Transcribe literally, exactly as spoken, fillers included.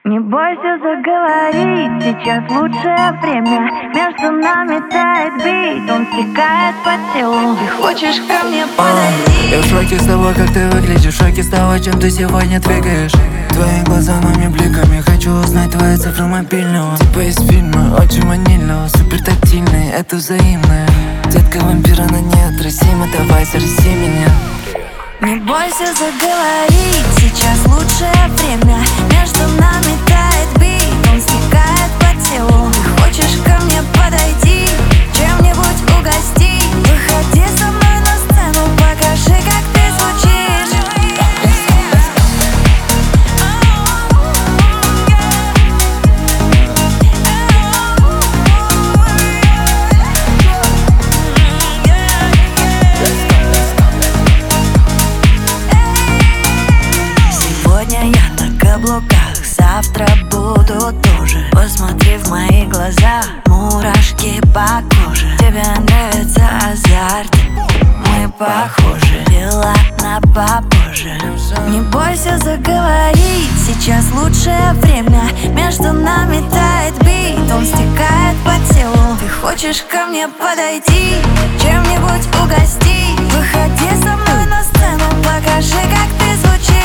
Не бойся заговорить, сейчас лучшее время. Между нами тает бит, он стекает по телу. Ты хочешь ко мне подойти? Я в шоке с того, как ты выглядишь, в шоке с того, чем ты сегодня двигаешь. Твои глаза моими бликами, хочу узнать твои цифры мобильного. Типа из фильма, очень ванильного, супер тактильный, это взаимное. Детка вампира на неотразима, давай зарази меня. Не бойся заговорить, сейчас лучшее время. Между нами тает бит, он стекает по телу. Ты хочешь ко мне подойти, чем-нибудь угости? Выходи со мной на сцену, покажи, как ты звучишь. Сегодня я на каблуках, завтра буду тоже. Посмотри в мои глаза, мурашки по коже. Тебе нравится азарт, мы похожи, дела на попозже. Не бойся заговорить, сейчас лучшее время. Между нами тает бит, он стекает по телу. Ты хочешь ко мне подойти, чем-нибудь угости? Выходи со мной на сцену, покажи, как ты звучишь.